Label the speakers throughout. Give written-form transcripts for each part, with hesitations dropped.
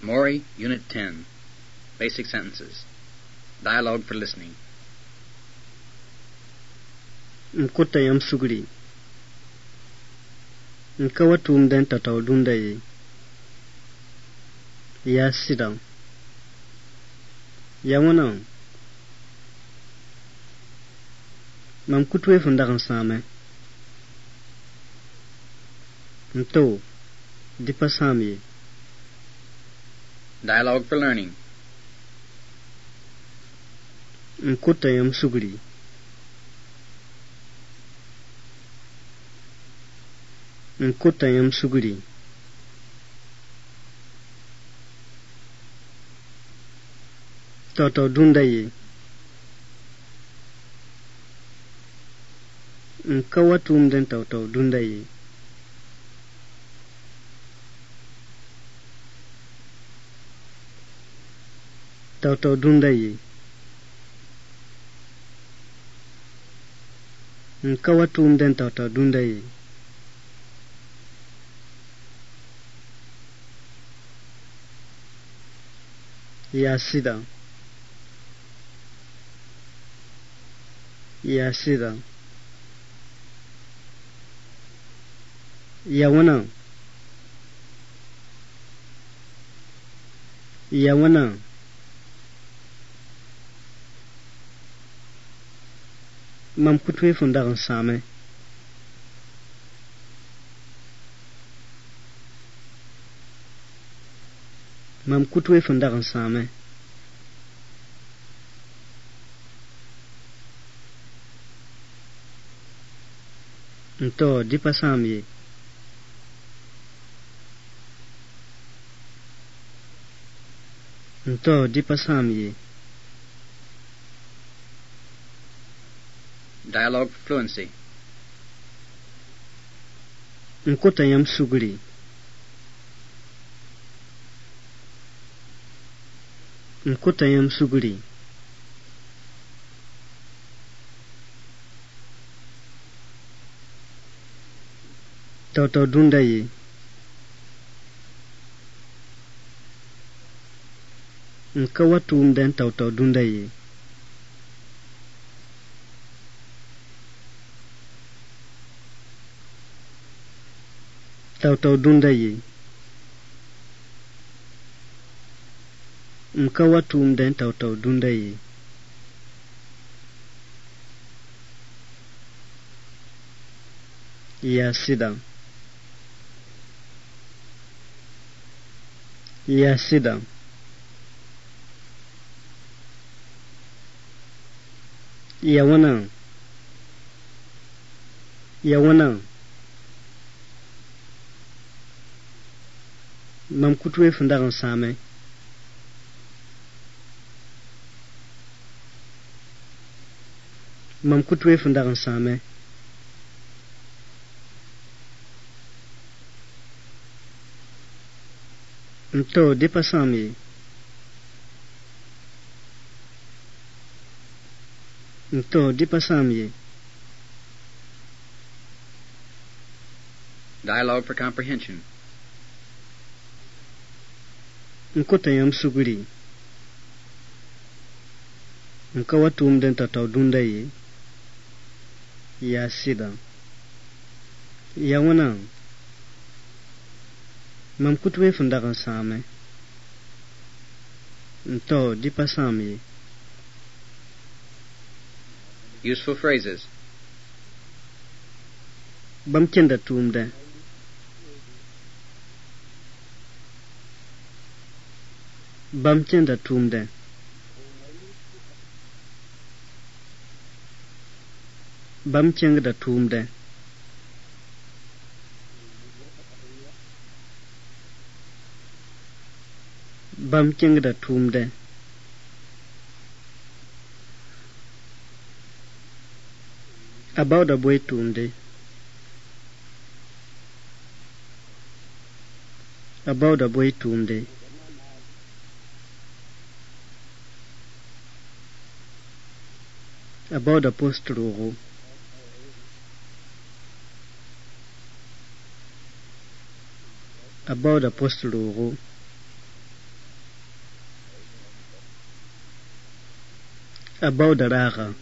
Speaker 1: Maury, Unit 10. Basic sentences. Dialogue for listening.
Speaker 2: Mkutayam sugri. Nkawatum den tataw dundaye. Ya sit down. Ya wana. Mam kutwe fundakan same. Mto. Dipa samye.
Speaker 1: Dialogue for learning.
Speaker 2: Mkutayam sugri. Mkutayam sugri. Tataw dundaye. Nkawatum den tataw dundaye. Tataw dundaye. Nkawatum den tataw dundaye. Ya sit down. Ya sit down. Ya wana. Ya wana. Mam kutwe fundakan same. Mam kutwe fundakan same. Nto dipa samye. Nto dipa samye.
Speaker 1: Dialogue for fluency.
Speaker 2: Nkutayam sugri. Nkutayam sugri. Tataw dundaye. Nkawatum den tataw dundaye. Tataw dundaye. Nkawatum den tataw dundaye. Ya sit down. Ya sit down. Ya wana. Ya wana. Mam kutwe fundakan same. Mam kutwe fundakan same. Mto dipa samye. Mto dipa samye.
Speaker 1: Dialogue for comprehension.
Speaker 2: Nkutayam sugri. Nkawatum den tataw dundaye. Ya sit down. Ya wana. Mam kutwe fundakan same. Nto dipa samye.
Speaker 1: Useful phrases.
Speaker 2: Bam chenda tumde. Bam chenda tumde. Bam chengda tumde. Bam chengda tumde. About a boy tumde. About a boy tumde. About a post rogo. About a post rogo. About the raga.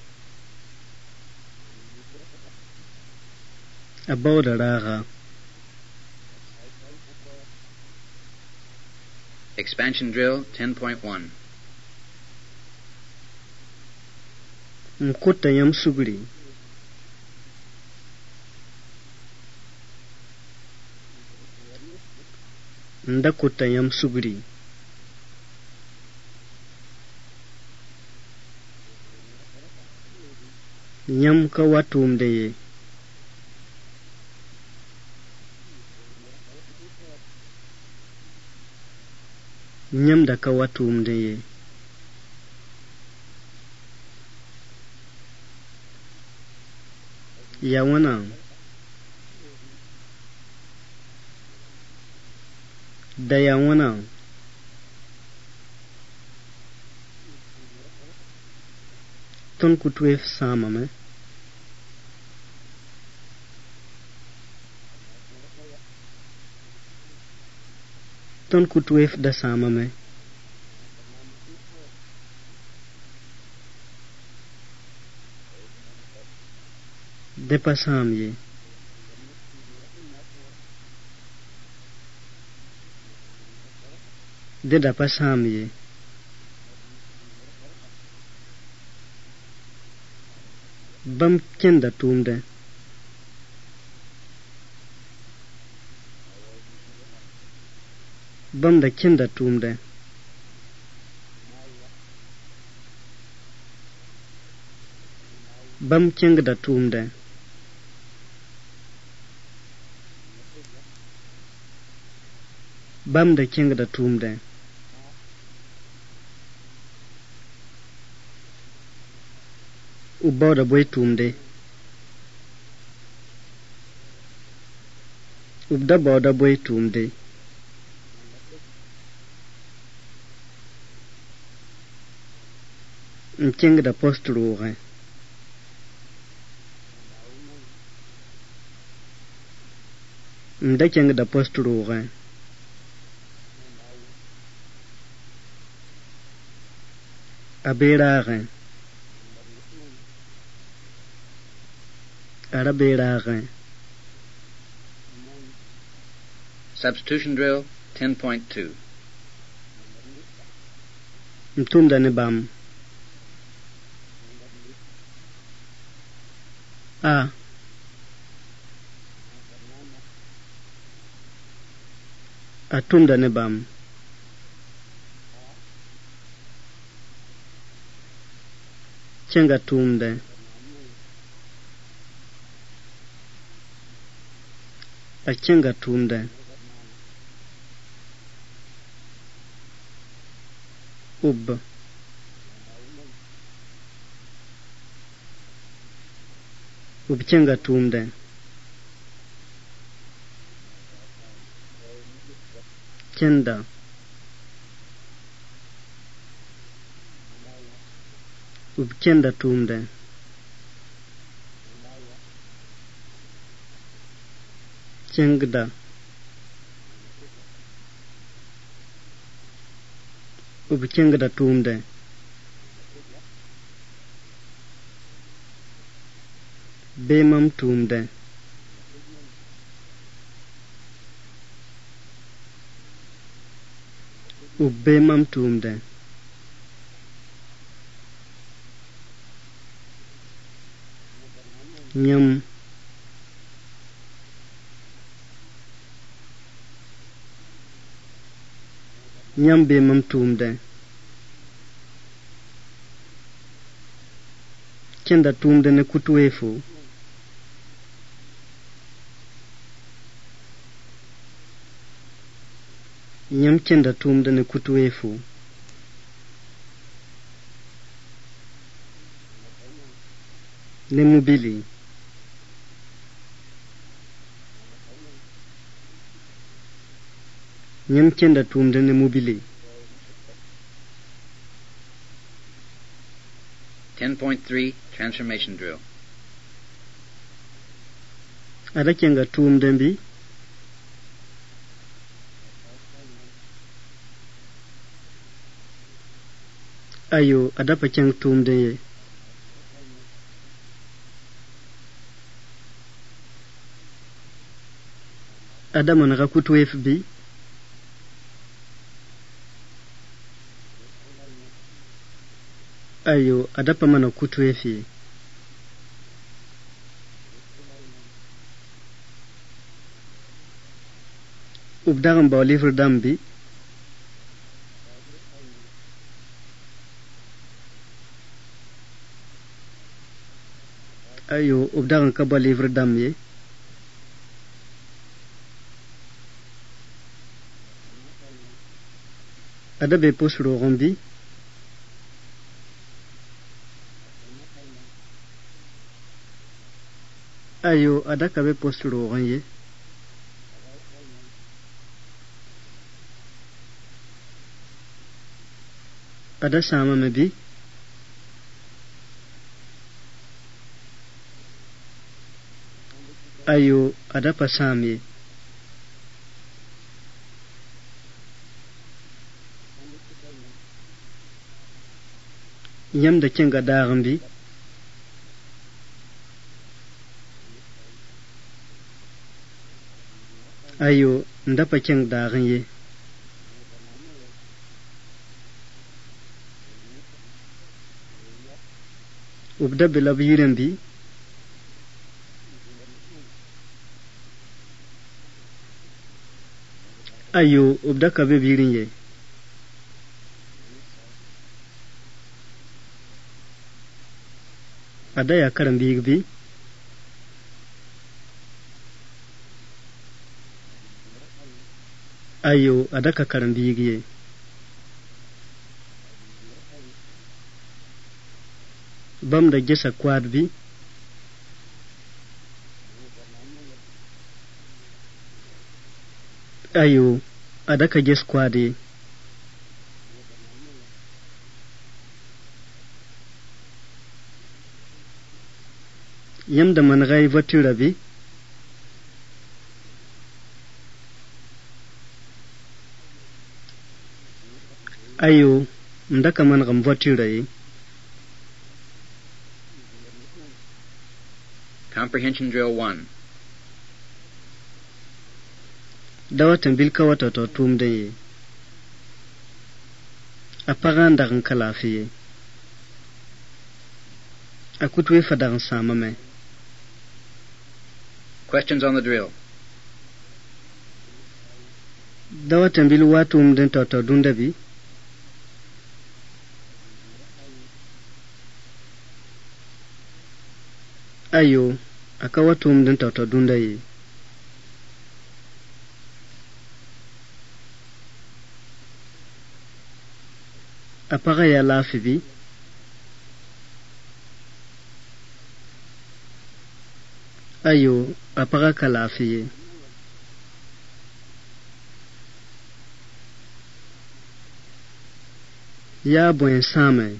Speaker 2: About the raga.
Speaker 1: Expansion drill 10.1.
Speaker 2: Mkuta yam suguri. Ndakuta yam suguri. Nyam ka watumde ye. Nyam da ka watumde ye. Ya wana. Da ya wana. Ton kutwef sama me. Ton kutwef da sama me. De pasam ye. De da pasam ye. Bam kenda tumde. Bam da kenda tumde. Bam keng da tumde. Bam da keng da tumde. Ubba da boy tumde. Ubda ba da boy tumde. Keng da post roge. Mda keng da post roge. Abirage. Arabirage.
Speaker 1: Substitution drill 10.2.
Speaker 2: Mtumda ne bam. A. Atumda ne bam. Chenga tumde. Achenga tumde. Ub. Ubchenga tumde. Chenda. Ubchenda tumde. Chengda. Ubchengda tumde. Bemam tumde. Ubbemam tumde. Nyam. Nyam bemam tumde. Kenda tumde ne kutuefu. Nyam kenda tumde ne kutuefu. Ne mubili. Nyam kenda tumde ne mubili.
Speaker 1: 10.3 Transformation drill.
Speaker 2: Ada kenga tumde mbi. Ayo adapa chang tumde ye. Adama naga kutwef bi. Ayo adapa mana kutwef ye. Ubdagan ba livre dambi. Ayo ubdagan ka ba livre dam ye. Adabe posro gombi. Ayo adaka be posro gonye. Ada sama mebi. Ayo ada pasami. Yam da kinga dagambi. Ayo ndapa king daganye. Ubda bilabirambi. Ayo ubda kabe birinye. Ada ya karam bigbi. Ayo ada ka karam bigye. Bam da gesa kwadbi. Ayo ada ka ges kwadi. Yam da man gai voiture bi. Ayo ndaka man gam voiture yi.
Speaker 1: Comprehension Drill 1.
Speaker 2: Dawatan bil kawata to tumde yi. Apagan dagan kalafi. Akutwe fadagan samame.
Speaker 1: Questions on the drill.
Speaker 2: Dawatan bil watum den to dundabi. Ayo akawatum den to dundayi. Apaga ya lafi bi. Ayo apaga ka lafi. Ya buen same.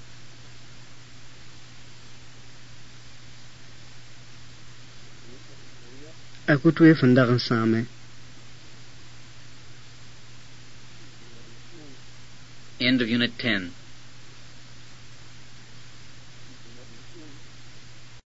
Speaker 2: Akutwe fandagan same.
Speaker 1: End of Unit 10.